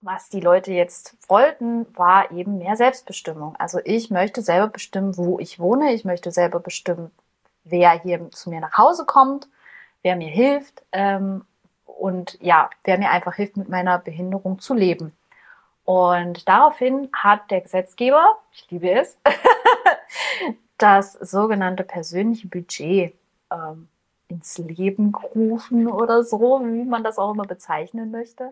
was die Leute jetzt wollten, war eben mehr Selbstbestimmung. Also ich möchte selber bestimmen, wo ich wohne. Ich möchte selber bestimmen, wer hier zu mir nach Hause kommt, wer mir hilft und ja, wer mir einfach hilft, mit meiner Behinderung zu leben. Und daraufhin hat der Gesetzgeber, ich liebe es, das sogenannte persönliche Budget ins Leben gerufen oder so, wie man das auch immer bezeichnen möchte.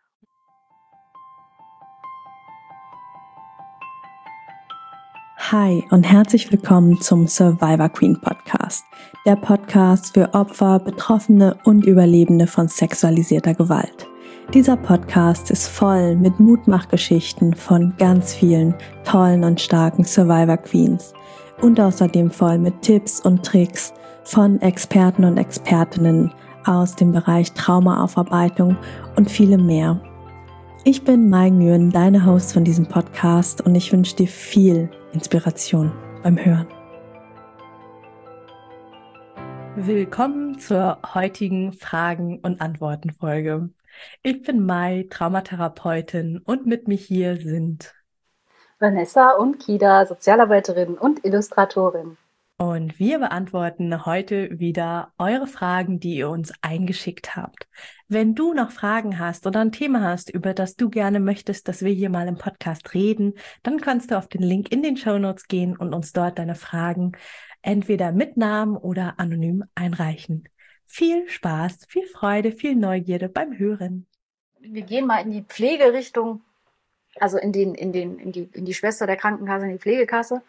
Hi und herzlich willkommen zum Survivor Queen Podcast, der Podcast für Opfer, Betroffene und Überlebende von sexualisierter Gewalt. Dieser Podcast ist voll mit Mutmachgeschichten von ganz vielen tollen und starken Survivor Queens und außerdem voll mit Tipps und Tricks von Experten und Expertinnen aus dem Bereich Traumaaufarbeitung und vielem mehr. Ich bin Mai Nguyen, deine Host von diesem Podcast, und ich wünsche dir viel Inspiration beim Hören. Willkommen zur heutigen Fragen- und Antworten-Folge. Ich bin Mai, Traumatherapeutin, und mit mir hier sind Vanessa und Kida, Sozialarbeiterin und Illustratorin. Und wir beantworten heute wieder eure Fragen, die ihr uns eingeschickt habt. Wenn du noch Fragen hast oder ein Thema hast, über das du gerne möchtest, dass wir hier mal im Podcast reden, dann kannst du auf den Link in den Shownotes gehen und uns dort deine Fragen entweder mit Namen oder anonym einreichen. Viel Spaß, viel Freude, viel Neugierde beim Hören. Wir gehen mal in die Pflegerichtung, also in die Schwester der Krankenkasse, in die Pflegekasse.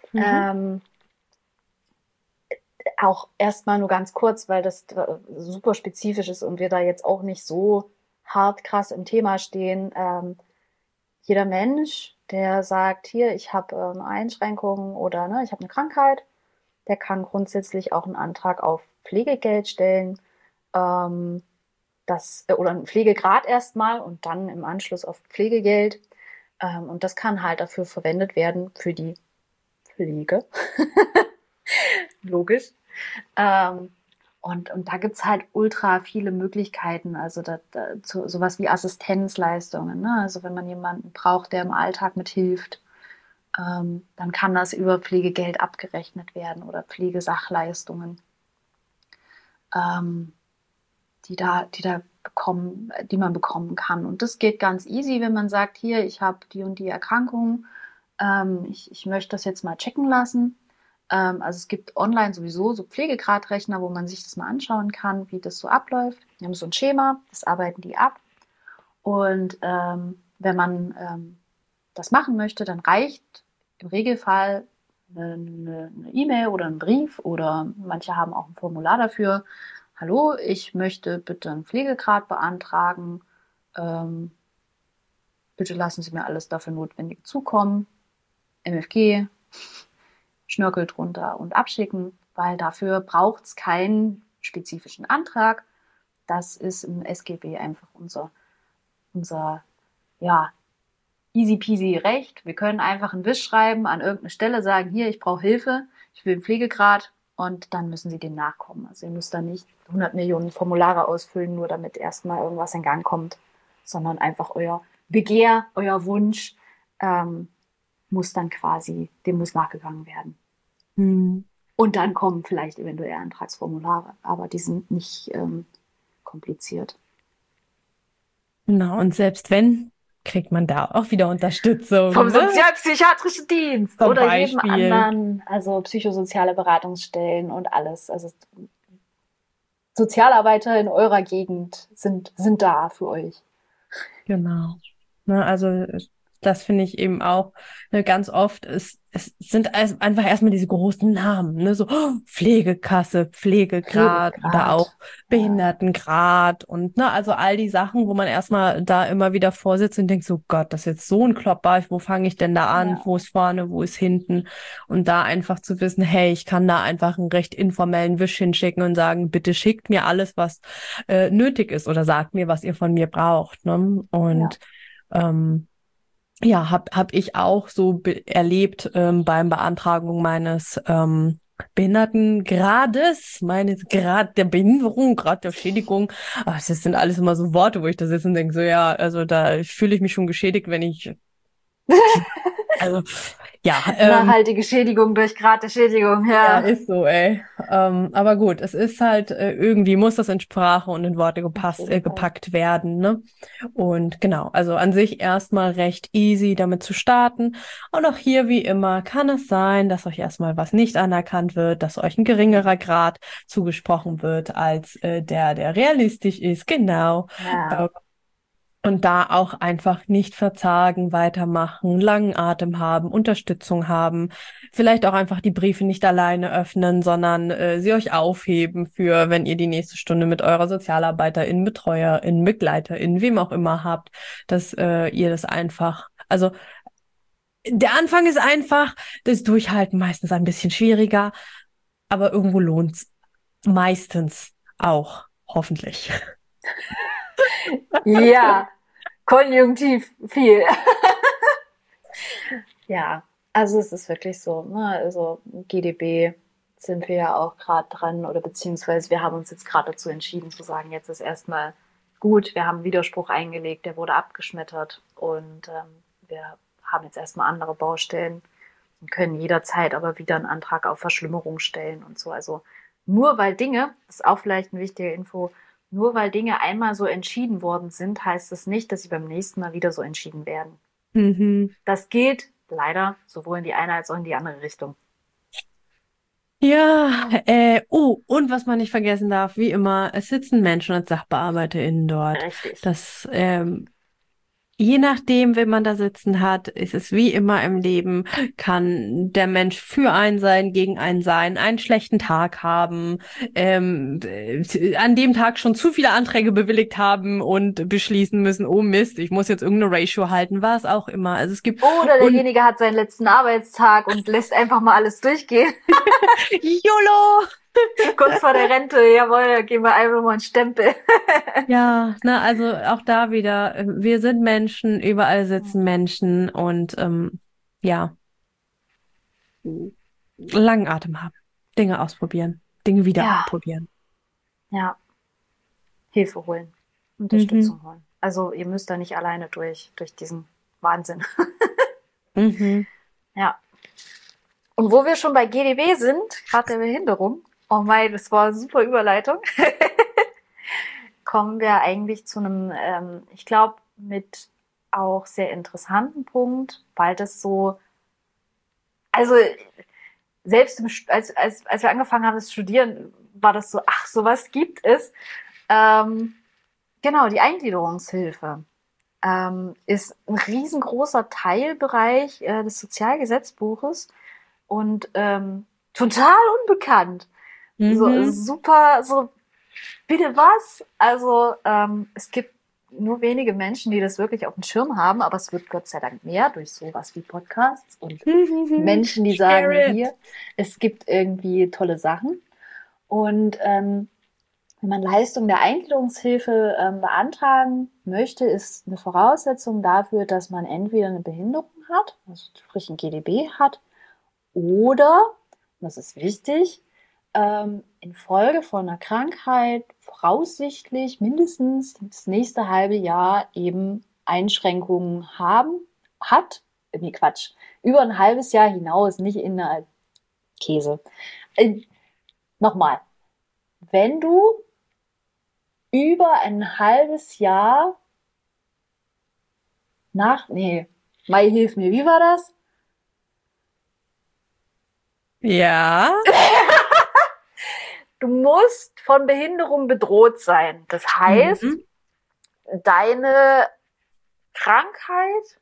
Auch erstmal nur ganz kurz, weil das super spezifisch ist und wir da jetzt auch nicht so hart krass im Thema stehen. Jeder Mensch, der sagt, hier, ich habe Einschränkungen oder ich habe eine Krankheit, der kann grundsätzlich auch einen Antrag auf Pflegegeld stellen, oder einen Pflegegrad erstmal und dann im Anschluss auf Pflegegeld. Und das kann halt dafür verwendet werden, für die Pflege. Logisch. Und da gibt's halt ultra viele Möglichkeiten, also sowas wie Assistenzleistungen, ne? Also wenn man jemanden braucht, der im Alltag mithilft, dann kann das über Pflegegeld abgerechnet werden oder Pflegesachleistungen, die man bekommen kann. Und das geht ganz easy, wenn man sagt, hier, ich habe die und die Erkrankung, ich möchte das jetzt mal checken lassen. Also es gibt online sowieso so Pflegegradrechner, wo man sich das mal anschauen kann, wie das so abläuft. Wir haben so ein Schema, das arbeiten die ab. Und wenn man das machen möchte, dann reicht im Regelfall eine E-Mail oder ein Brief oder manche haben auch ein Formular dafür. Hallo, ich möchte bitte einen Pflegegrad beantragen. Bitte lassen Sie mir alles dafür Notwendige zukommen. MFG, Schnörkel drunter und abschicken, weil dafür braucht es keinen spezifischen Antrag. Das ist im SGB einfach unser easy peasy Recht. Wir können einfach einen Wisch schreiben, an irgendeine Stelle sagen, hier, ich brauche Hilfe, ich will einen Pflegegrad und dann müssen Sie dem nachkommen. Also ihr müsst da nicht 100 Millionen Formulare ausfüllen, nur damit erstmal irgendwas in Gang kommt, sondern einfach euer Begehr, euer Wunsch, dem muss nachgegangen werden. Und dann kommen vielleicht eventuell Antragsformulare, aber die sind nicht kompliziert. Genau, und selbst wenn, kriegt man da auch wieder Unterstützung. Vom Sozialpsychiatrischen Dienst Zum oder Beispiel. jedem anderen, also psychosoziale Beratungsstellen und alles. Also Sozialarbeiter in eurer Gegend sind da für euch. Genau. Ne, also das finde ich eben auch ganz oft. Es sind einfach erstmal diese großen Namen, ne, so Pflegekasse, Pflegegrad oder auch Behindertengrad und also all die Sachen, wo man erstmal da immer wieder vorsitzt und denkt, so Gott, das ist jetzt so ein Klopper, wo fange ich denn da an, Ja. wo ist vorne, wo ist hinten, und da einfach zu wissen, hey, ich kann da einfach einen recht informellen Wisch hinschicken und sagen, bitte schickt mir alles, was nötig ist, oder sagt mir, was ihr von mir braucht, ne? Und hab ich auch so erlebt beim Beantragung meines Behindertengrades, meines Grad der Behinderung, Grad der Schädigung. Ach, das sind alles immer so Worte, wo ich da sitze und denke, so ja, also da fühle ich mich schon geschädigt, wenn ich, also ja, Nachhaltige Schädigung durch Grad der Schädigung, ja, ja. ist so, ey. Aber gut, es ist halt, irgendwie muss das in Sprache und in Worte Auf jeden Fall. gepackt werden, ne? Und genau, also an sich erstmal recht easy damit zu starten. Und auch hier, wie immer, kann es sein, dass euch erstmal was nicht anerkannt wird, dass euch ein geringerer Grad zugesprochen wird als der realistisch ist, genau. Ja. Und da auch einfach nicht verzagen, weitermachen, langen Atem haben, Unterstützung haben, vielleicht auch einfach die Briefe nicht alleine öffnen, sondern sie euch aufheben für, wenn ihr die nächste Stunde mit eurer Sozialarbeiterin, Betreuerin, Begleiterin, wem auch immer habt, dass ihr das einfach, also der Anfang ist einfach, das Durchhalten meistens ein bisschen schwieriger, aber irgendwo lohnt's meistens auch, hoffentlich. Ja, konjunktiv viel. Ja, also es ist wirklich so, ne? Also GdB sind wir ja auch gerade dran oder beziehungsweise wir haben uns jetzt gerade dazu entschieden zu sagen, jetzt ist erstmal gut, wir haben einen Widerspruch eingelegt, der wurde abgeschmettert und wir haben jetzt erstmal andere Baustellen und können jederzeit aber wieder einen Antrag auf Verschlimmerung stellen und so. Also nur weil Dinge, das ist auch vielleicht eine wichtige Info, nur weil Dinge einmal so entschieden worden sind, heißt das nicht, dass sie beim nächsten Mal wieder so entschieden werden. Mhm. Das gilt leider sowohl in die eine als auch in die andere Richtung. Ja, und was man nicht vergessen darf, wie immer, es sitzen Menschen als SachbearbeiterInnen dort. Richtig. Das Je nachdem, wen man da sitzen hat, ist es wie immer im Leben, kann der Mensch für einen sein, gegen einen sein, einen schlechten Tag haben, an dem Tag schon zu viele Anträge bewilligt haben und beschließen müssen, oh Mist, ich muss jetzt irgendeine Ratio halten, was auch immer. Also es gibt, Oder und derjenige hat seinen letzten Arbeitstag und lässt einfach mal alles durchgehen. YOLO! Kurz vor der Rente, jawohl, geben wir einfach mal einen Stempel. Ja, ne, also auch da wieder, wir sind Menschen, überall sitzen Menschen und ja, langen Atem haben, Dinge ausprobieren, Dinge wieder Ja, probieren. ja. Hilfe holen, Mhm. Unterstützung holen. Also ihr müsst da nicht alleine durch diesen Wahnsinn. Mhm. Ja. Und wo wir schon bei GdB sind, gerade der Behinderung, oh mein, das war eine super Überleitung, kommen wir eigentlich zu einem, ich glaube, mit auch sehr interessanten Punkt, weil das so, also selbst als wir angefangen haben zu studieren, war das so, ach, sowas gibt es. Genau, die Eingliederungshilfe ist ein riesengroßer Teilbereich des Sozialgesetzbuches und total unbekannt. So Mhm. super, so bitte was? Also es gibt nur wenige Menschen, die das wirklich auf dem Schirm haben, aber es wird Gott sei Dank mehr durch sowas wie Podcasts und Mhm. Menschen, die sagen, Share it. hier, es gibt irgendwie tolle Sachen. Und wenn man Leistung der Eingliederungshilfe beantragen möchte, ist eine Voraussetzung dafür, dass man entweder eine Behinderung hat, also sprich ein GdB hat, oder, und das ist wichtig, infolge von einer Krankheit voraussichtlich mindestens das nächste halbe Jahr eben Einschränkungen nee Quatsch, über ein halbes Jahr hinaus, nicht in der Käse. Nochmal, wenn du über ein halbes Jahr Mai, hilf mir, wie war das? Ja. Du musst von Behinderung bedroht sein. Das heißt, Mhm. deine Krankheit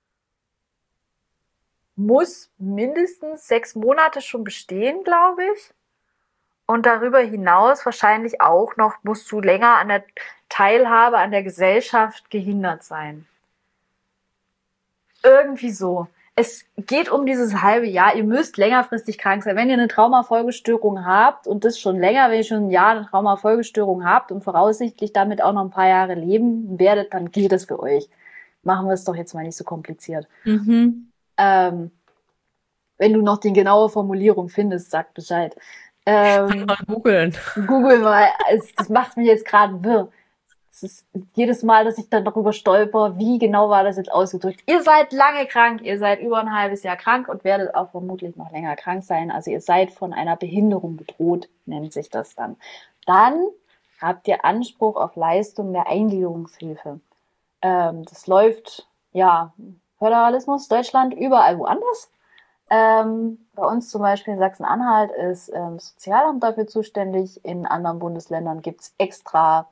muss mindestens 6 Monate schon bestehen, glaube ich. Und darüber hinaus wahrscheinlich auch noch musst du länger an der Teilhabe an der Gesellschaft gehindert sein. Irgendwie so. Es geht um dieses halbe Jahr. Ihr müsst längerfristig krank sein. Wenn ihr eine Traumafolgestörung habt und das schon länger, wenn ihr schon ein Jahr eine Traumafolgestörung habt und voraussichtlich damit auch noch ein paar Jahre leben werdet, dann gilt das für euch. Machen wir es doch jetzt mal nicht so kompliziert. Mhm. Ähm, Wenn du noch die genaue Formulierung findest, sag Bescheid. Mal googeln. Google mal, das macht mich jetzt gerade wirr. Es ist jedes Mal, dass ich dann darüber stolper, wie genau war das jetzt ausgedrückt. Ihr seid lange krank, ihr seid über ein halbes Jahr krank und werdet auch vermutlich noch länger krank sein. Also ihr seid von einer Behinderung bedroht, nennt sich das dann. Dann habt ihr Anspruch auf Leistung der Eingliederungshilfe. Das läuft, ja, Föderalismus, Deutschland, überall woanders. Bei uns zum Beispiel in Sachsen-Anhalt ist das Sozialamt dafür zuständig. In anderen Bundesländern gibt es extra,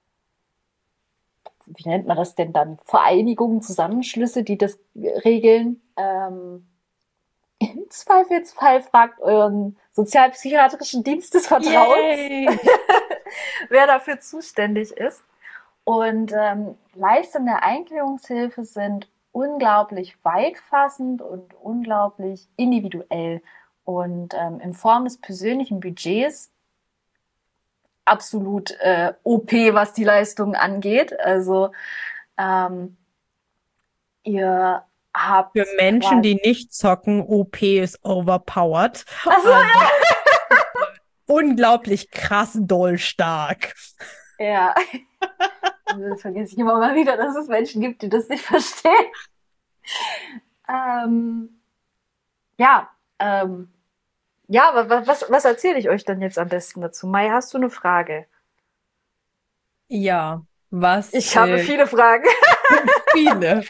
wie nennt man das denn dann, Vereinigungen, Zusammenschlüsse, die das regeln. Im Zweifelsfall fragt euren sozialpsychiatrischen Dienst des Vertrauens, wer dafür zuständig ist. Und Leistungen der Eingliederungshilfe sind unglaublich weitfassend und unglaublich individuell und in Form des persönlichen Budgets absolut OP, was die Leistungen angeht. Also ihr habt für Menschen, die nicht zocken, OP ist overpowered. Also, ja. Unglaublich krass doll stark. Ja. Also, vergesse ich immer mal wieder, dass es Menschen gibt, die das nicht verstehen. Was erzähle ich euch denn jetzt am besten dazu? Mai, hast du eine Frage? Ja, was? Ich habe viele Fragen. Viele.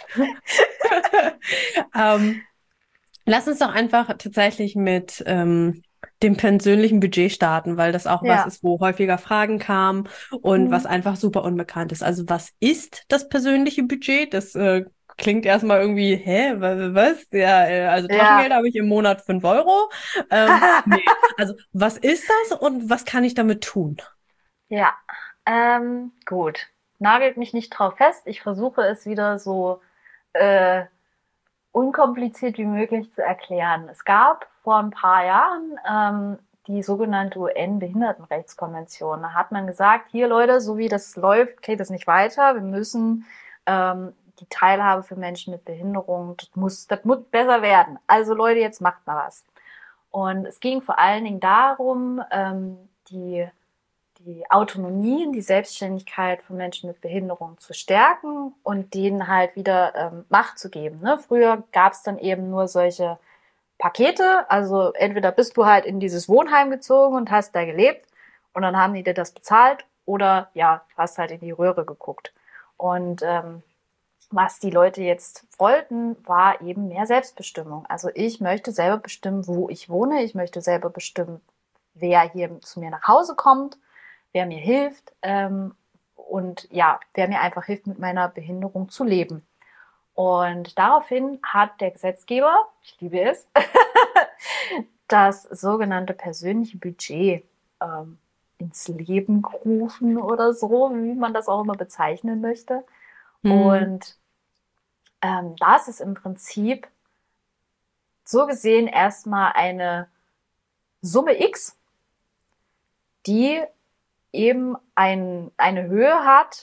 Lass uns doch einfach tatsächlich mit dem persönlichen Budget starten, weil das auch was ist, wo häufiger Fragen kamen und was einfach super unbekannt ist. Also was ist das persönliche Budget? Das klingt erstmal irgendwie, was? Ja, also Taschengeld habe ich im Monat 5 Euro. Nee. Also was ist das und was kann ich damit tun? Ja, gut. Nagelt mich nicht drauf fest. Ich versuche es wieder so unkompliziert wie möglich zu erklären. Es gab vor ein paar Jahren die sogenannte UN-Behindertenrechtskonvention. Da hat man gesagt, hier Leute, so wie das läuft, geht es nicht weiter. Wir müssen die Teilhabe für Menschen mit Behinderung, das muss besser werden. Also Leute, jetzt macht mal was. Und es ging vor allen Dingen darum, die Autonomie und die Selbstständigkeit von Menschen mit Behinderung zu stärken und denen halt wieder Macht zu geben. Ne? Früher gab es dann eben nur solche Pakete, also entweder bist du halt in dieses Wohnheim gezogen und hast da gelebt und dann haben die dir das bezahlt oder ja, hast halt in die Röhre geguckt. Und was die Leute jetzt wollten, war eben mehr Selbstbestimmung. Also ich möchte selber bestimmen, wo ich wohne, ich möchte selber bestimmen, wer hier zu mir nach Hause kommt, wer mir hilft und ja, wer mir einfach hilft, mit meiner Behinderung zu leben. Und daraufhin hat der Gesetzgeber, ich liebe es, das sogenannte persönliche Budget ins Leben gerufen oder so, wie man das auch immer bezeichnen möchte. Und das ist im Prinzip so gesehen erstmal eine Summe X, die eben eine Höhe hat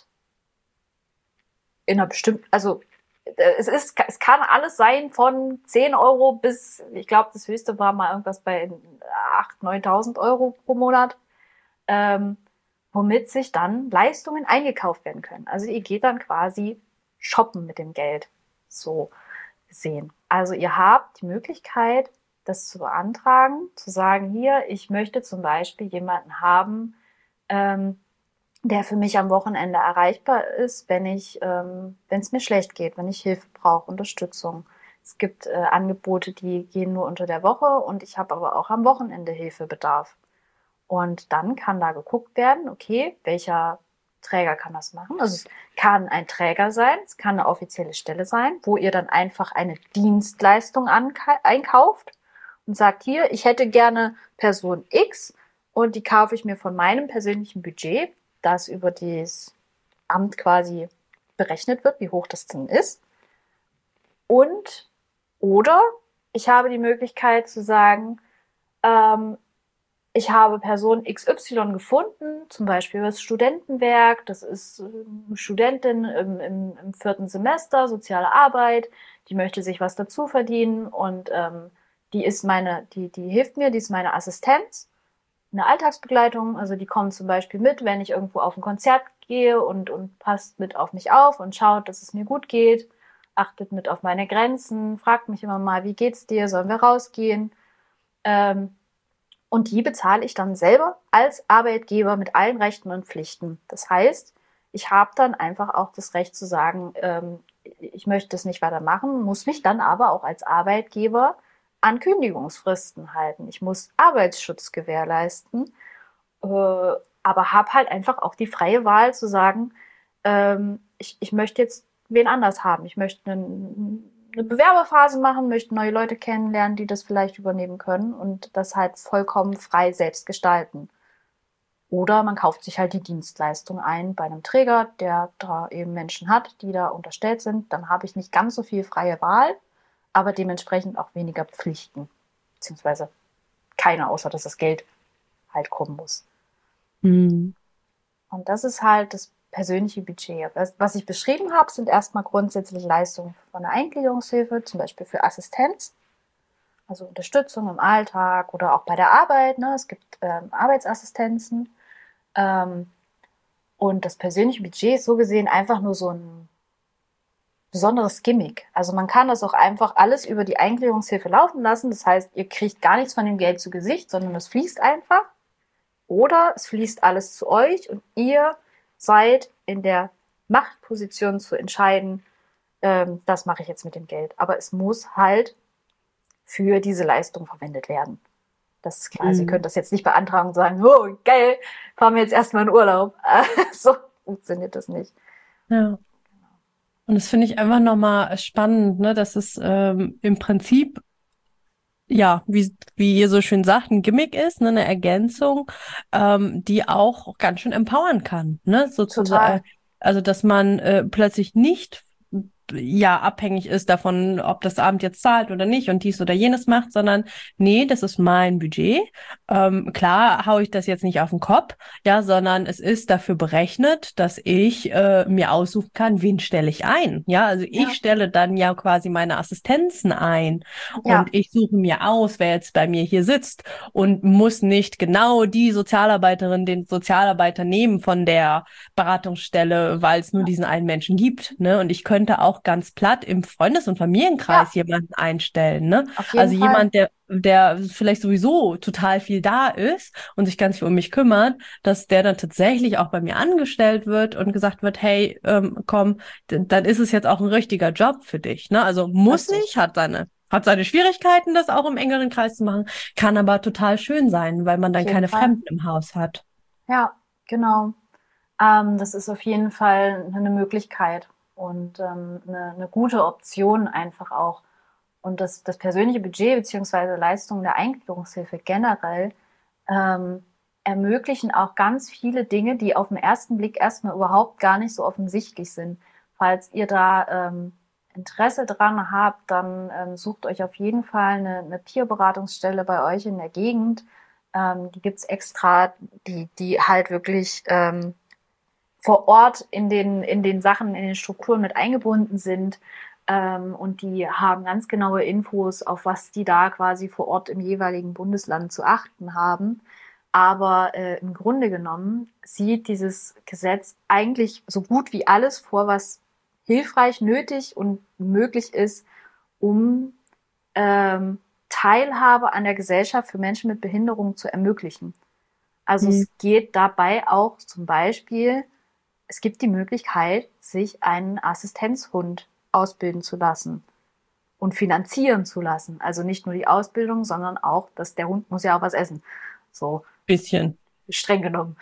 in einer bestimmten, also es kann alles sein von 10 Euro bis, ich glaube, das höchste war mal irgendwas bei 8.000, 9.000 Euro pro Monat, womit sich dann Leistungen eingekauft werden können. Also ihr geht dann quasi shoppen mit dem Geld, so gesehen. Also ihr habt die Möglichkeit, das zu beantragen, zu sagen, hier, ich möchte zum Beispiel jemanden haben, der für mich am Wochenende erreichbar ist, wenn es mir schlecht geht, wenn ich Hilfe brauche, Unterstützung. Es gibt Angebote, die gehen nur unter der Woche und ich habe aber auch am Wochenende Hilfebedarf. Und dann kann da geguckt werden, okay, welcher Träger kann das machen? Also es kann ein Träger sein, es kann eine offizielle Stelle sein, wo ihr dann einfach eine Dienstleistung einkauft und sagt, hier, ich hätte gerne Person X und die kaufe ich mir von meinem persönlichen Budget, das über das Amt quasi berechnet wird, wie hoch das denn ist. Oder ich habe die Möglichkeit zu sagen, ich habe Person XY gefunden, zum Beispiel das Studentenwerk, das ist eine Studentin im 4. Semester, soziale Arbeit, die möchte sich was dazu verdienen und die hilft mir, die ist meine Assistenz, eine Alltagsbegleitung, also die kommt zum Beispiel mit, wenn ich irgendwo auf ein Konzert gehe und passt mit auf mich auf und schaut, dass es mir gut geht, achtet mit auf meine Grenzen, fragt mich immer mal, wie geht's dir, sollen wir rausgehen? Und die bezahle ich dann selber als Arbeitgeber mit allen Rechten und Pflichten. Das heißt, ich habe dann einfach auch das Recht zu sagen, ich möchte das nicht weitermachen, muss mich dann aber auch als Arbeitgeber an Kündigungsfristen halten. Ich muss Arbeitsschutz gewährleisten, aber habe halt einfach auch die freie Wahl zu sagen, ich möchte jetzt wen anders haben. Ich möchte eine Bewerberphase machen, möchte neue Leute kennenlernen, die das vielleicht übernehmen können und das halt vollkommen frei selbst gestalten. Oder man kauft sich halt die Dienstleistung ein bei einem Träger, der da eben Menschen hat, die da unterstellt sind. Dann habe ich nicht ganz so viel freie Wahl, aber dementsprechend auch weniger Pflichten. Beziehungsweise keine, außer dass das Geld halt kommen muss. Mhm. Und das ist halt das persönliche Budget. Was ich beschrieben habe, sind erstmal grundsätzlich Leistungen von der Eingliederungshilfe, zum Beispiel für Assistenz, also Unterstützung im Alltag oder auch bei der Arbeit. Ne? Es gibt Arbeitsassistenzen. Und das persönliche Budget ist so gesehen einfach nur so ein besonderes Gimmick. Also man kann das auch einfach alles über die Eingliederungshilfe laufen lassen. Das heißt, ihr kriegt gar nichts von dem Geld zu Gesicht, sondern es fließt einfach. Oder es fließt alles zu euch und ihr seid in der Machtposition zu entscheiden, das mache ich jetzt mit dem Geld. Aber es muss halt für diese Leistung verwendet werden. Das ist klar. Sie können das jetzt nicht beantragen und sagen, oh, geil, fahren wir jetzt erstmal in Urlaub. So funktioniert das nicht. Ja. Und das finde ich einfach nochmal spannend, ne, dass es im Prinzip, ja, wie ihr so schön sagt, ein Gimmick ist, ne, eine Ergänzung, die auch ganz schön empowern kann, ne, sozusagen. Total. Also, dass man plötzlich nicht ja abhängig ist davon, ob das Amt jetzt zahlt oder nicht und dies oder jenes macht, sondern nee, das ist mein Budget. Klar haue ich das jetzt nicht auf den Kopf, ja, sondern es ist dafür berechnet, dass ich mir aussuchen kann, wen stelle ich ein. Ja, also ich Ja. stelle dann ja quasi meine Assistenzen ein Ja. und ich suche mir aus, wer jetzt bei mir hier sitzt und muss nicht genau die Sozialarbeiterin, den Sozialarbeiter nehmen von der Beratungsstelle, weil es nur diesen einen Menschen gibt, ne? Und ich könnte auch ganz platt im Freundes- und Familienkreis jemanden einstellen, ne? Auf jeden Also Fall. jemand, der vielleicht sowieso total viel da ist und sich ganz viel um mich kümmert, dass der dann tatsächlich auch bei mir angestellt wird und gesagt wird, hey, komm, dann ist es jetzt auch ein richtiger Job für dich, ne? Also muss Richtig. nicht, hat seine Schwierigkeiten, das auch im engeren Kreis zu machen, kann aber total schön sein, weil man Auf dann jeden keine Fall. Fremden im Haus hat. Ja, genau. Das ist auf jeden Fall eine Möglichkeit und eine gute Option einfach auch. Und das persönliche Budget beziehungsweise Leistungen der Eingliederungshilfe generell ermöglichen auch ganz viele Dinge, die auf den ersten Blick erstmal überhaupt gar nicht so offensichtlich sind. Falls ihr da Interesse dran habt, dann sucht euch auf jeden Fall eine Peer-Beratungsstelle bei euch in der Gegend. Die gibt's extra, die halt wirklich vor Ort in den Sachen, in den Strukturen mit eingebunden sind. Und die haben ganz genaue Infos, auf was die da quasi vor Ort im jeweiligen Bundesland zu achten haben. Aber im Grunde genommen sieht dieses Gesetz eigentlich so gut wie alles vor, was hilfreich, nötig und möglich ist, um Teilhabe an der Gesellschaft für Menschen mit Behinderung zu ermöglichen. Also es geht dabei auch zum Beispiel, es gibt die Möglichkeit, sich einen Assistenzhund ausbilden zu lassen und finanzieren zu lassen. Also nicht nur die Ausbildung, sondern auch, dass der Hund muss ja auch was essen. So. Bisschen. Streng genommen.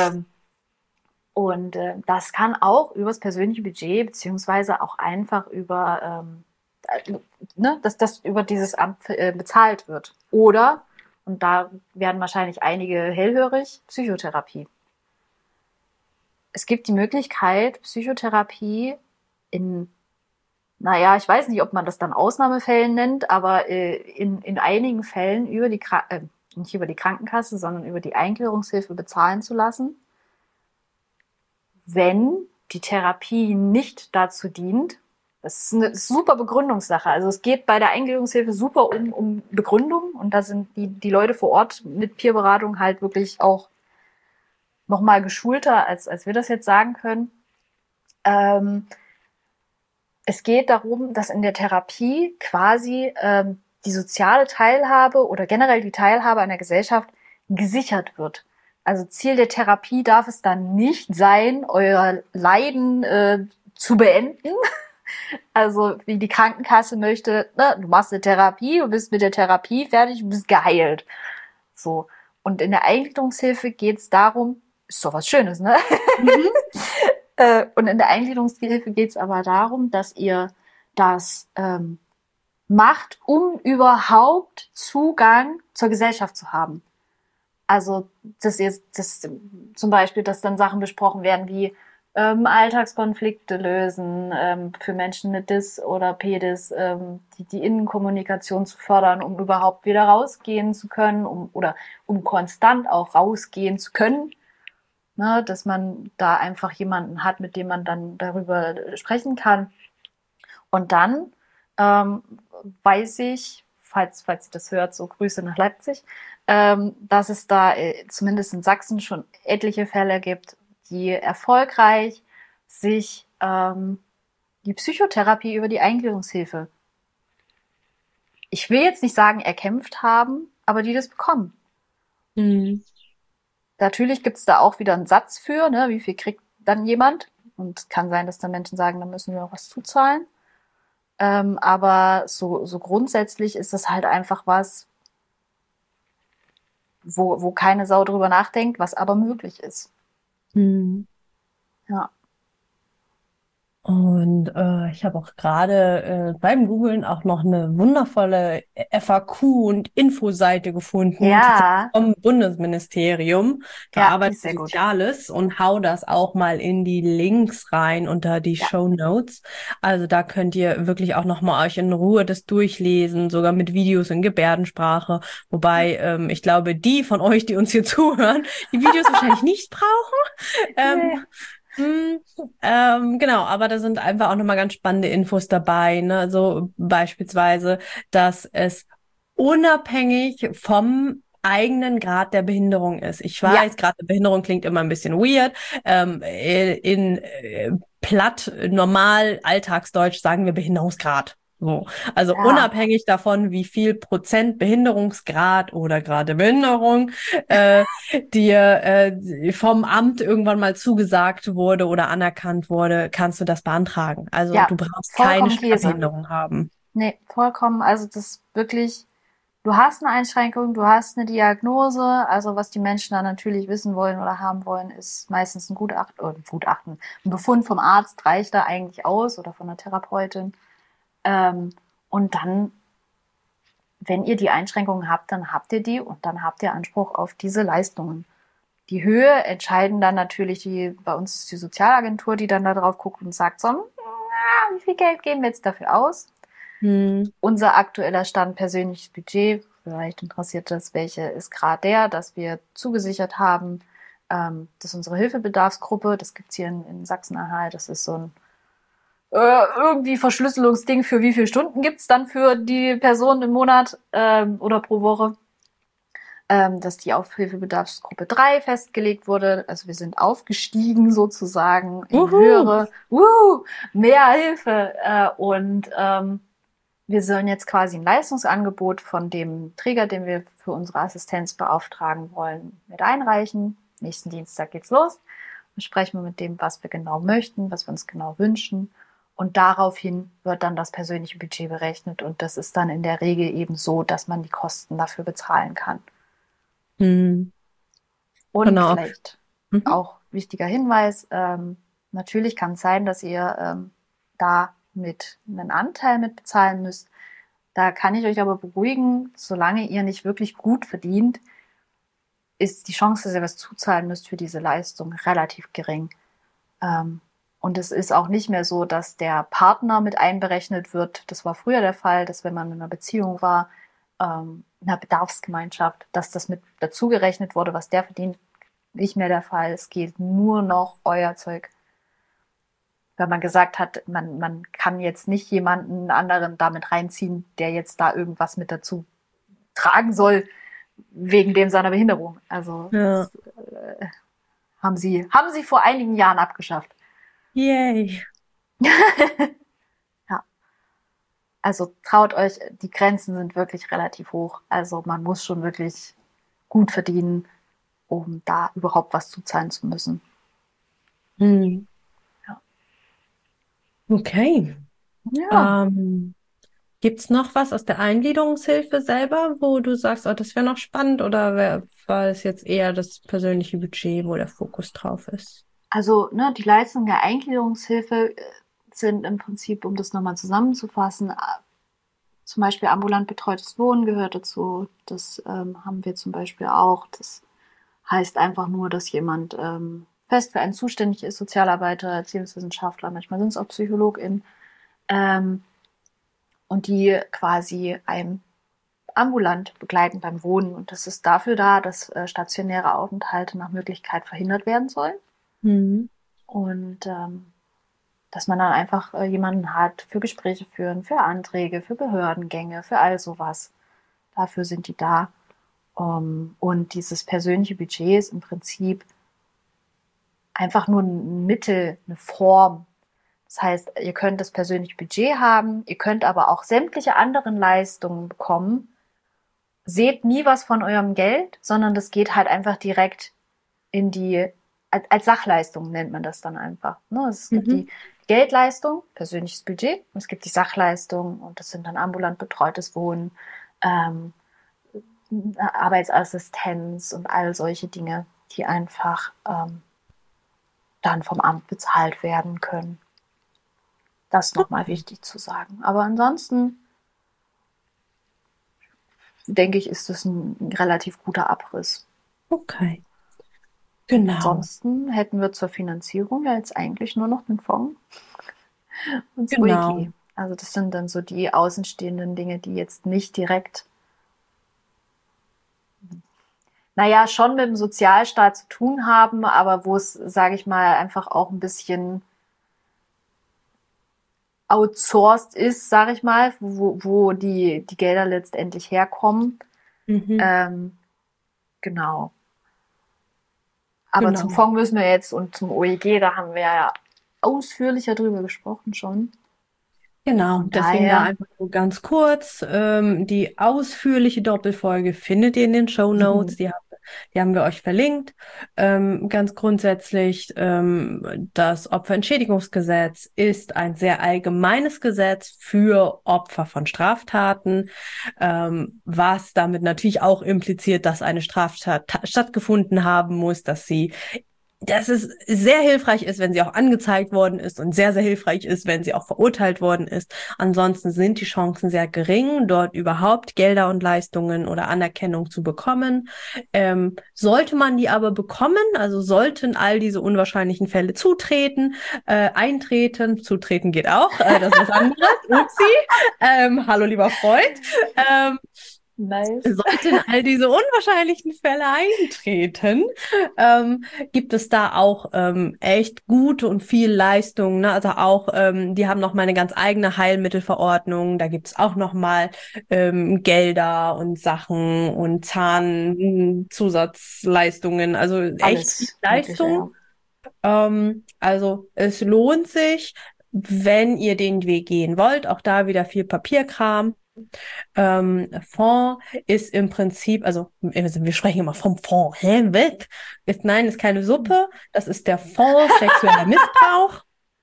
Und das kann auch übers persönliche Budget beziehungsweise auch einfach über, dass das über dieses Amt bezahlt wird. Oder, und da werden wahrscheinlich einige hellhörig, Psychotherapie. Es gibt die Möglichkeit, Psychotherapie in, naja, ich weiß nicht, ob man das dann Ausnahmefällen nennt, aber in einigen Fällen nicht über die Krankenkasse, sondern über die Eingliederungshilfe bezahlen zu lassen, wenn die Therapie nicht dazu dient, Das ist eine super Begründungssache. Also es geht bei der Eingliederungshilfe super um Begründung und da sind die Leute vor Ort mit Peerberatung halt wirklich auch nochmal geschulter, als wir das jetzt sagen können. Es geht darum, dass in der Therapie quasi die soziale Teilhabe oder generell die Teilhabe an der Gesellschaft gesichert wird. Also Ziel der Therapie darf es dann nicht sein, euer Leiden zu beenden. Also wie die Krankenkasse möchte, ne, du machst eine Therapie, du bist mit der Therapie fertig, du bist geheilt. So. Und in der Eingliederungshilfe geht es darum, ist doch was Schönes, ne? Mhm. Und in der Eingliederungshilfe geht es aber darum, dass ihr das macht, um überhaupt Zugang zur Gesellschaft zu haben. Also das zum Beispiel, dass dann Sachen besprochen werden wie Alltagskonflikte lösen, für Menschen mit Dys oder Pedis, die Innenkommunikation zu fördern, um überhaupt wieder rausgehen zu können, um konstant auch rausgehen zu können. Ne, dass man da einfach jemanden hat, mit dem man dann darüber sprechen kann. Und dann weiß ich, falls ihr das hört, so Grüße nach Leipzig, dass es da zumindest in Sachsen schon etliche Fälle gibt, die erfolgreich sich die Psychotherapie über die Eingliederungshilfe, ich will jetzt nicht sagen erkämpft haben, aber die das bekommen. Mhm. Natürlich gibt's da auch wieder einen Satz für, ne, wie viel kriegt dann jemand? Und es kann sein, dass dann Menschen sagen, dann müssen wir noch was zuzahlen. Aber so grundsätzlich ist das halt einfach was, wo keine Sau drüber nachdenkt, was aber möglich ist. Mhm. Ja. Und ich habe auch gerade beim Googlen auch noch eine wundervolle FAQ- und Infoseite gefunden, Ja. vom Bundesministerium für Ja, Arbeit sehr und gut. Soziales und hau das auch mal in die Links rein unter die Shownotes. Also da könnt ihr wirklich auch noch mal euch in Ruhe das durchlesen, sogar mit Videos in Gebärdensprache. Wobei ich glaube, die von euch, die uns hier zuhören, die Videos wahrscheinlich nicht brauchen. Genau, aber da sind einfach auch nochmal ganz spannende Infos dabei, ne? So beispielsweise, dass es unabhängig vom eigenen Grad der Behinderung ist. Ich weiß, Grad der Behinderung klingt immer ein bisschen weird. Platt, normal, Alltagsdeutsch sagen wir Behinderungsgrad. So. Also unabhängig davon, wie viel Prozent Behinderungsgrad oder Grad der Behinderung dir vom Amt irgendwann mal zugesagt wurde oder anerkannt wurde, kannst du das beantragen. Also du brauchst keine Behinderung haben. Nee, vollkommen. Also das wirklich, du hast eine Einschränkung, du hast eine Diagnose. Also was die Menschen dann natürlich wissen wollen oder haben wollen, ist meistens ein Gutachten. Ein Befund vom Arzt reicht da eigentlich aus oder von der Therapeutin. Und dann, wenn ihr die Einschränkungen habt, dann habt ihr die und dann habt ihr Anspruch auf diese Leistungen. Die Höhe entscheiden dann natürlich bei uns ist die Sozialagentur, die dann da drauf guckt und sagt so, wie viel Geld geben wir jetzt dafür aus? Unser aktueller Stand, persönliches Budget, vielleicht interessiert das welche, ist gerade der, dass wir zugesichert haben, dass unsere Hilfebedarfsgruppe, das gibt's hier in Sachsen-Anhalt, das ist so ein irgendwie Verschlüsselungsding, für wie viele Stunden gibt's dann für die Person im Monat oder pro Woche, dass die auf Hilfebedarfsgruppe 3 festgelegt wurde. Also wir sind aufgestiegen sozusagen in höhere, mehr Hilfe. Und wir sollen jetzt quasi ein Leistungsangebot von dem Träger, den wir für unsere Assistenz beauftragen wollen, mit einreichen. Nächsten Dienstag geht's los. Dann sprechen wir mit dem, was wir genau möchten, was wir uns genau wünschen. Und daraufhin wird dann das persönliche Budget berechnet. Und das ist dann in der Regel eben so, dass man die Kosten dafür bezahlen kann. Und vielleicht auch wichtiger Hinweis, natürlich kann es sein, dass ihr da mit einen Anteil mit bezahlen müsst. Da kann ich euch aber beruhigen, solange ihr nicht wirklich gut verdient, ist die Chance, dass ihr was zuzahlen müsst für diese Leistung relativ gering. Und es ist auch nicht mehr so, dass der Partner mit einberechnet wird. Das war früher der Fall, dass wenn man in einer Beziehung war, in einer Bedarfsgemeinschaft, dass das mit dazugerechnet wurde, was der verdient, nicht mehr der Fall. Es geht nur noch euer Zeug. weil man gesagt hat, man kann jetzt nicht jemanden anderen damit reinziehen, der jetzt da irgendwas mit dazu tragen soll, wegen dem seiner Behinderung. Also das, haben sie vor einigen Jahren abgeschafft. Yay. Ja. Also traut euch, die Grenzen sind wirklich relativ hoch. Also man muss schon wirklich gut verdienen, um da überhaupt was zuzahlen zu müssen. Ja. Okay. Ja. Gibt es noch was aus der Eingliederungshilfe selber, wo du sagst, oh, das wäre noch spannend, oder war es jetzt eher das persönliche Budget, wo der Fokus drauf ist? Also die Leistungen der Eingliederungshilfe sind im Prinzip, um das nochmal zusammenzufassen, zum Beispiel ambulant betreutes Wohnen gehört dazu. Das haben wir zum Beispiel auch. Das heißt einfach nur, dass jemand fest für einen zuständig ist, Sozialarbeiter, Erziehungswissenschaftler, manchmal sind es auch PsychologInnen, und die quasi einem ambulant begleiten beim Wohnen. Und das ist dafür da, dass stationäre Aufenthalte nach Möglichkeit verhindert werden sollen. Und dass man dann einfach jemanden hat für Gespräche führen, für Anträge, für Behördengänge, für all sowas. Dafür sind die da. Und dieses persönliche Budget ist im Prinzip einfach nur ein Mittel, eine Form. Das heißt, ihr könnt das persönliche Budget haben, ihr könnt aber auch sämtliche anderen Leistungen bekommen. Seht nie was von eurem Geld, sondern das geht halt einfach direkt in die, als Sachleistung nennt man das dann einfach. Es gibt die Geldleistung, persönliches Budget, und es gibt die Sachleistung, und das sind dann ambulant betreutes Wohnen, Arbeitsassistenz und all solche Dinge, die einfach dann vom Amt bezahlt werden können. Das ist nochmal wichtig zu sagen. Aber ansonsten denke ich, ist das ein relativ guter Abriss. Okay. Genau. Ansonsten hätten wir zur Finanzierung ja jetzt eigentlich nur noch den Fonds und das Genau. OEG. Also das sind dann so die außenstehenden Dinge, die jetzt nicht direkt, schon mit dem Sozialstaat zu tun haben, aber wo es, sage ich mal, einfach auch ein bisschen outsourced ist, sage ich mal, wo die Gelder letztendlich herkommen. Genau. Aber zum Fonds müssen wir jetzt, und zum OEG, da haben wir ja ausführlicher drüber gesprochen schon. Genau, deswegen da einfach nur ganz kurz. Die ausführliche Doppelfolge findet ihr in den Shownotes. Die haben wir euch verlinkt. Ganz grundsätzlich, das Opferentschädigungsgesetz ist ein sehr allgemeines Gesetz für Opfer von Straftaten, was damit natürlich auch impliziert, dass eine Straftat stattgefunden haben muss, dass es sehr hilfreich ist, wenn sie auch angezeigt worden ist, und sehr, sehr hilfreich ist, wenn sie auch verurteilt worden ist. Ansonsten sind die Chancen sehr gering, dort überhaupt Gelder und Leistungen oder Anerkennung zu bekommen. Sollte man die aber bekommen, also sollten all diese unwahrscheinlichen Fälle eintreten, zutreten geht auch, das ist was anderes, upsi, hallo lieber Freund, Nice. sollten all diese unwahrscheinlichen Fälle eintreten, gibt es da auch echt gute und viel Leistung. Ne? Also auch, die haben noch mal eine ganz eigene Heilmittelverordnung. Da gibt es auch noch mal Gelder und Sachen und Zahnzusatzleistungen. Also echt viel Leistung. Also es lohnt sich, wenn ihr den Weg gehen wollt. Auch da wieder viel Papierkram. Fonds ist im Prinzip, also wir sprechen immer vom Fonds, nein, ist keine Suppe, das ist der Fonds sexueller Missbrauch.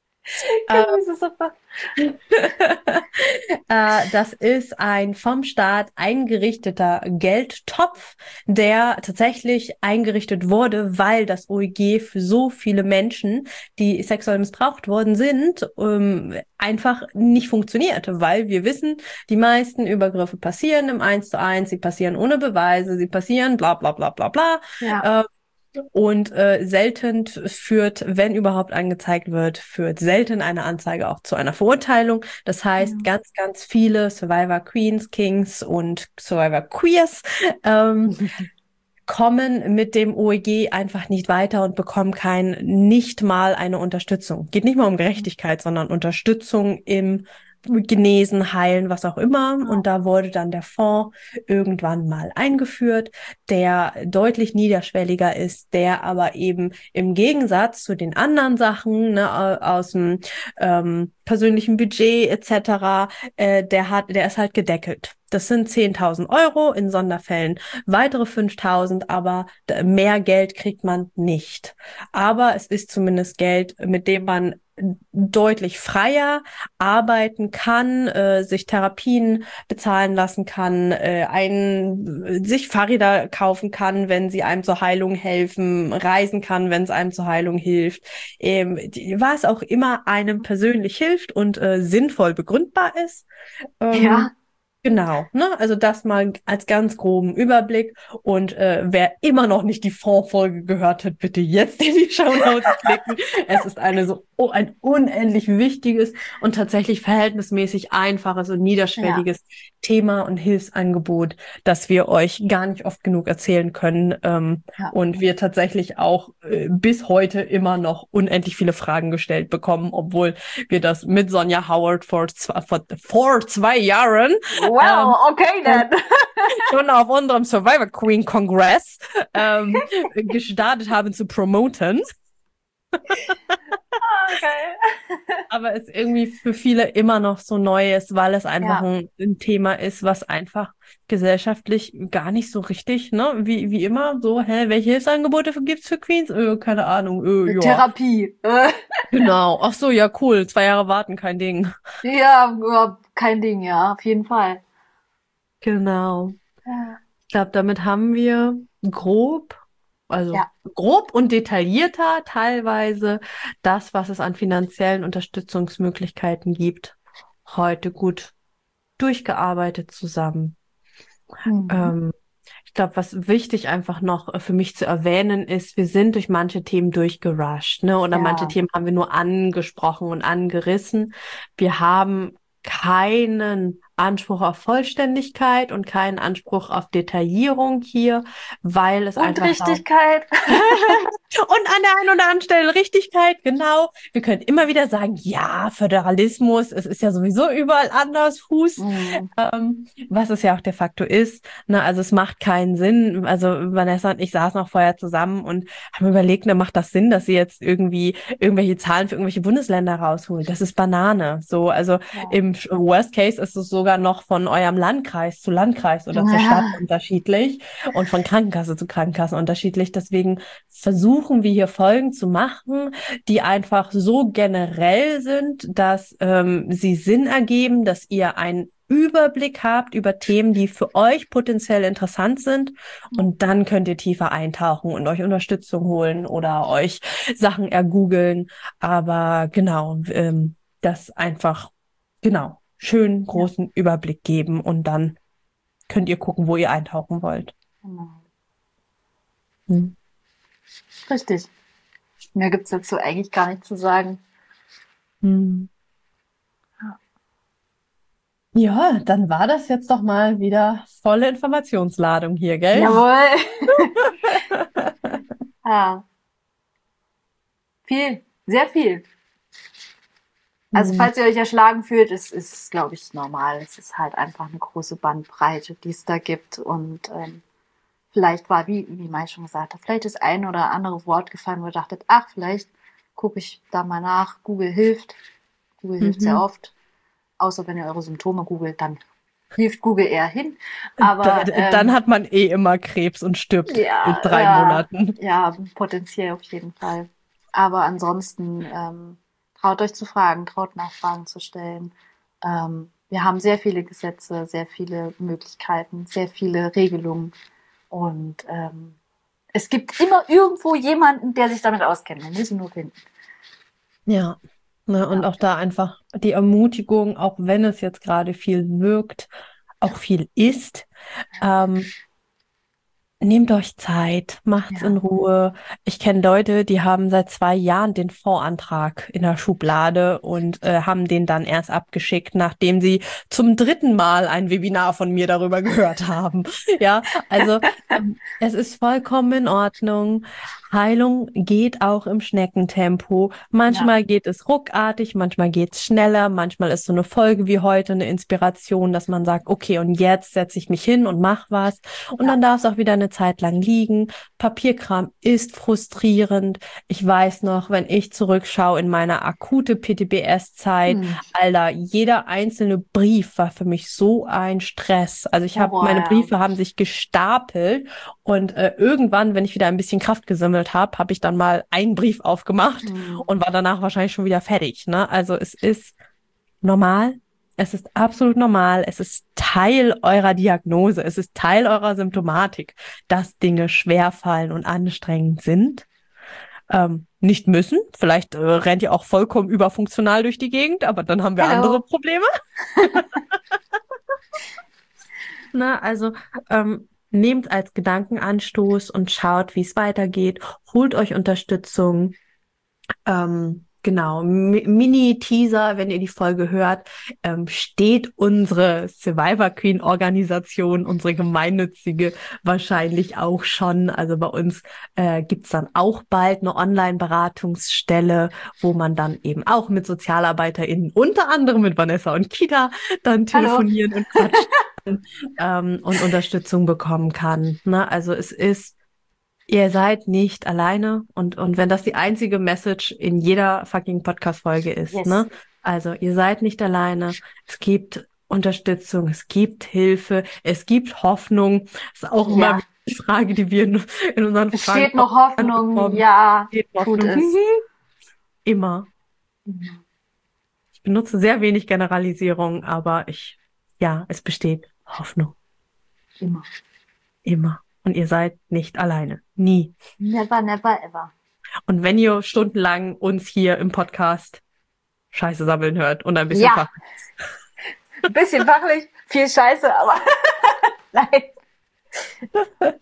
Das ist ein vom Staat eingerichteter Geldtopf, der tatsächlich eingerichtet wurde, weil das OEG für so viele Menschen, die sexuell missbraucht worden sind, einfach nicht funktionierte, weil wir wissen, die meisten Übergriffe passieren im 1:1, sie passieren ohne Beweise, sie passieren bla bla bla bla bla. Ja. Und selten führt, wenn überhaupt angezeigt wird, führt selten eine Anzeige auch zu einer Verurteilung. Das heißt, ganz, ganz viele Survivor Queens, Kings und Survivor Queers kommen mit dem OEG einfach nicht weiter und bekommen nicht mal eine Unterstützung. Geht nicht mal um Gerechtigkeit, sondern Unterstützung im Genesen, Heilen, was auch immer. Ja. Und da wurde dann der Fonds irgendwann mal eingeführt, der deutlich niederschwelliger ist, der aber eben im Gegensatz zu den anderen Sachen, ne, aus dem persönlichen Budget etc., der ist halt gedeckelt. Das sind 10.000 Euro, in Sonderfällen weitere 5.000, aber mehr Geld kriegt man nicht. Aber es ist zumindest Geld, mit dem man deutlich freier arbeiten kann, sich Therapien bezahlen lassen kann, sich Fahrräder kaufen kann, wenn sie einem zur Heilung helfen, reisen kann, wenn es einem zur Heilung hilft, was auch immer einem persönlich hilft und sinnvoll begründbar ist. Ja. Genau, ne? Also das mal als ganz groben Überblick. Und wer immer noch nicht die Fondsfolge gehört hat, bitte jetzt in die Shownotes klicken. Es ist ein unendlich wichtiges und tatsächlich verhältnismäßig einfaches und niederschwelliges Thema und Hilfsangebot, das wir euch gar nicht oft genug erzählen können. Und wir tatsächlich auch bis heute immer noch unendlich viele Fragen gestellt bekommen, obwohl wir das mit Sonja Howard vor 2 Jahren wow, okay dann. schon auf unserem Survivor Queen Kongress gestartet haben zu promoten. Okay. Aber es irgendwie für viele immer noch so neu ist, weil es einfach ein Thema ist, was einfach gesellschaftlich gar nicht so richtig, ne, wie immer, so, welche Hilfsangebote gibt's für Queens? Keine Ahnung. Ja. Therapie. Genau. Ach so, ja, cool. 2 Jahre warten, kein Ding. Ja, kein Ding, ja, auf jeden Fall. Genau. Ja. Ich glaube, damit haben wir grob und detaillierter teilweise das, was es an finanziellen Unterstützungsmöglichkeiten gibt, heute gut durchgearbeitet zusammen. Ich glaube, was wichtig einfach noch für mich zu erwähnen ist, wir sind durch manche Themen durchgerusht, ne? Oder manche Themen haben wir nur angesprochen und angerissen. Wir haben keinen Anspruch auf Vollständigkeit und keinen Anspruch auf Detaillierung hier, weil es einfach Richtigkeit. und an der einen oder anderen Stelle Richtigkeit, genau. Wir können immer wieder sagen, ja, Föderalismus, es ist ja sowieso überall anders, was es ja auch de facto ist. Ne? Also es macht keinen Sinn. Also Vanessa und ich saßen auch vorher zusammen und haben überlegt, ne, macht das Sinn, dass sie jetzt irgendwie irgendwelche Zahlen für irgendwelche Bundesländer rausholt? Das ist Banane. So, also im Worst Case ist es sogar noch von eurem Landkreis zu Landkreis oder zur Stadt unterschiedlich und von Krankenkasse zu Krankenkasse unterschiedlich. Deswegen versuchen wir hier Folgen zu machen, die einfach so generell sind, dass sie Sinn ergeben, dass ihr einen Überblick habt über Themen, die für euch potenziell interessant sind, und dann könnt ihr tiefer eintauchen und euch Unterstützung holen oder euch Sachen ergoogeln. Aber genau, das einfach, schön großen Überblick geben und dann könnt ihr gucken, wo ihr eintauchen wollt. Genau. Richtig. Mehr gibt's dazu eigentlich gar nicht zu sagen. Ja, dann war das jetzt doch mal wieder volle Informationsladung hier, gell? Jawohl. Viel, sehr viel. Also falls ihr euch erschlagen fühlt, ist glaube ich, normal. Es ist halt einfach eine große Bandbreite, die es da gibt. Und vielleicht war, wie Mai schon gesagt hat, vielleicht das ein oder andere Wort gefallen, wo ihr dachtet, ach, vielleicht gucke ich da mal nach. Google hilft. Google hilft sehr oft. Außer wenn ihr eure Symptome googelt, dann hilft Google eher hin. Aber dann hat man immer Krebs und stirbt in 3 Monaten. Ja, potenziell auf jeden Fall. Aber ansonsten traut euch zu fragen, traut Nachfragen zu stellen. Wir haben sehr viele Gesetze, sehr viele Möglichkeiten, sehr viele Regelungen. Und es gibt immer irgendwo jemanden, der sich damit auskennt. Man muss ihn nur finden. Ja. Ne, und auch da einfach die Ermutigung, auch wenn es jetzt gerade viel wirkt, auch viel ist, nehmt euch Zeit, macht's in Ruhe. Ich kenne Leute, die haben seit 2 Jahren den Fondsantrag in der Schublade und haben den dann erst abgeschickt, nachdem sie zum 3. Mal ein Webinar von mir darüber gehört haben. Ja, also es ist vollkommen in Ordnung. Heilung geht auch im Schneckentempo. Manchmal geht es ruckartig, manchmal geht es schneller, manchmal ist so eine Folge wie heute eine Inspiration, dass man sagt, okay, und jetzt setze ich mich hin und mach was. Und dann darf es auch wieder eine Zeit lang liegen. Papierkram ist frustrierend. Ich weiß noch, wenn ich zurückschaue in meine akute PTBS-Zeit, Alter, jeder einzelne Brief war für mich so ein Stress. Also meine Briefe haben sich gestapelt und irgendwann, wenn ich wieder ein bisschen Kraft gesammelt habe ich dann mal einen Brief aufgemacht und war danach wahrscheinlich schon wieder fertig. Ne? Also es ist normal. Es ist absolut normal. Es ist Teil eurer Diagnose. Es ist Teil eurer Symptomatik, dass Dinge schwerfallen und anstrengend sind. Nicht müssen. Vielleicht rennt ihr auch vollkommen überfunktional durch die Gegend, aber dann haben wir andere Probleme. Na, also nehmt als Gedankenanstoß und schaut, wie es weitergeht. Holt euch Unterstützung. Genau, Mini-Teaser, wenn ihr die Folge hört, steht unsere Survivor Queen Organisation, unsere gemeinnützige, wahrscheinlich auch schon. Also bei uns gibt's dann auch bald eine Online-Beratungsstelle, wo man dann eben auch mit SozialarbeiterInnen, unter anderem mit Vanessa und Kita, dann telefonieren und quatschen und Unterstützung bekommen kann. Ne? Also es ist, ihr seid nicht alleine und wenn das die einzige Message in jeder fucking Podcast-Folge ist, ne? Also ihr seid nicht alleine, es gibt Unterstützung, es gibt Hilfe, es gibt Hoffnung. Das ist auch immer die Frage, die wir in unseren es Fragen steht noch Hoffnung, ja, tut es. Immer. Ich benutze sehr wenig Generalisierung, aber es besteht Hoffnung. Immer. Und ihr seid nicht alleine. Nie. Never, never, ever. Und wenn ihr stundenlang uns hier im Podcast Scheiße sammeln hört und ein bisschen fachlich. Ein bisschen fachlich, viel Scheiße, aber nein.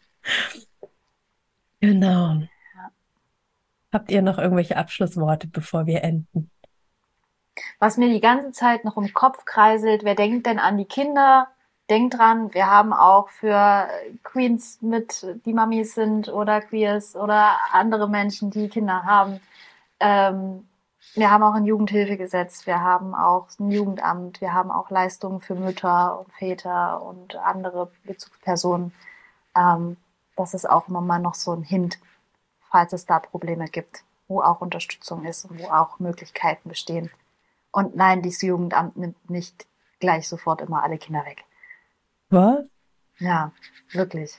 Genau. Habt ihr noch irgendwelche Abschlussworte, bevor wir enden? Was mir die ganze Zeit noch im Kopf kreiselt, wer denkt denn an die Kinder? Denkt dran, wir haben auch für Queens die Mamis sind oder Queers oder andere Menschen, die Kinder haben. Wir haben auch ein Jugendhilfegesetz, wir haben auch ein Jugendamt, wir haben auch Leistungen für Mütter und Väter und andere Bezugspersonen. Das ist auch immer mal noch so ein Hint, falls es da Probleme gibt, wo auch Unterstützung ist und wo auch Möglichkeiten bestehen. Und nein, dieses Jugendamt nimmt nicht gleich sofort immer alle Kinder weg. Was? Ja, wirklich.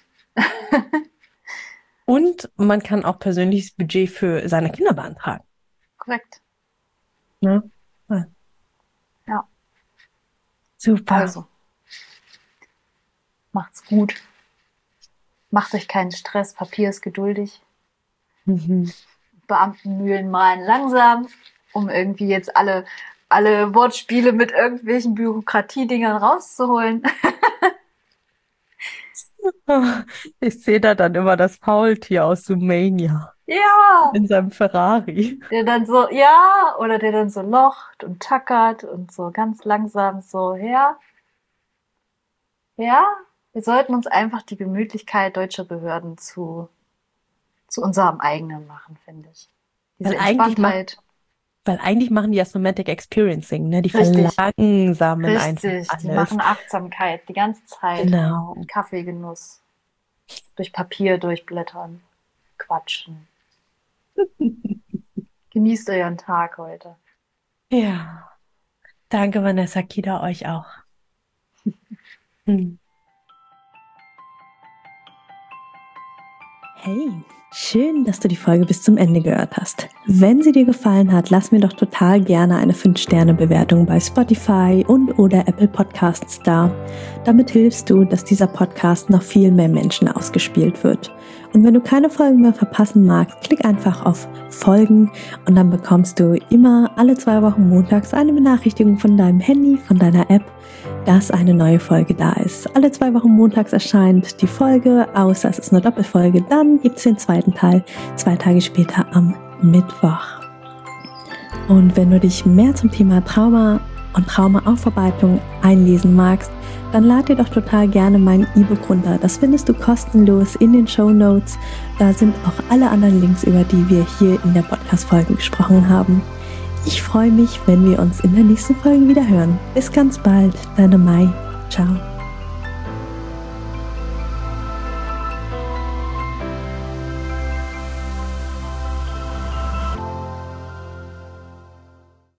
Und man kann auch persönliches Budget für seine Kinder beantragen. Korrekt. Ja. Ja. Super. Also, macht's gut. Macht euch keinen Stress. Papier ist geduldig. Beamtenmühlen malen langsam, um irgendwie jetzt alle Wortspiele mit irgendwelchen Bürokratiedingern rauszuholen. Ich sehe da dann immer das Faultier aus Sumania. Ja. In seinem Ferrari. Der dann so, oder der dann so locht und tackert und so ganz langsam so, Ja, wir sollten uns einfach die Gemütlichkeit deutscher Behörden zu unserem eigenen machen, finde ich. Diese Entspanntheit. Weil eigentlich machen die ja Somatic Experiencing, ne? Die verlangsamen einfach alles. Die machen Achtsamkeit die ganze Zeit. Genau. Kaffeegenuss. Durch Papier durchblättern. Quatschen. Genießt euren Tag heute. Ja. Danke, Vanessa, Kita, euch auch. Hey, schön, dass du die Folge bis zum Ende gehört hast. Wenn sie dir gefallen hat, lass mir doch total gerne eine 5-Sterne-Bewertung bei Spotify und/oder Apple Podcasts da. Damit hilfst du, dass dieser Podcast noch viel mehr Menschen ausgespielt wird. Und wenn du keine Folgen mehr verpassen magst, klick einfach auf Folgen und dann bekommst du immer alle 2 Wochen montags eine Benachrichtigung von deinem Handy, von deiner App, dass eine neue Folge da ist. Alle 2 Wochen montags erscheint die Folge, außer es ist eine Doppelfolge. Dann gibt es den zweiten Teil 2 Tage später am Mittwoch. Und wenn du dich mehr zum Thema Trauma und Traumaaufarbeitung einlesen magst, dann lad dir doch total gerne mein E-Book runter. Das findest du kostenlos in den Shownotes. Da sind auch alle anderen Links, über die wir hier in der Podcast-Folge gesprochen haben. Ich freue mich, wenn wir uns in der nächsten Folge wieder hören. Bis ganz bald, deine Mai. Ciao.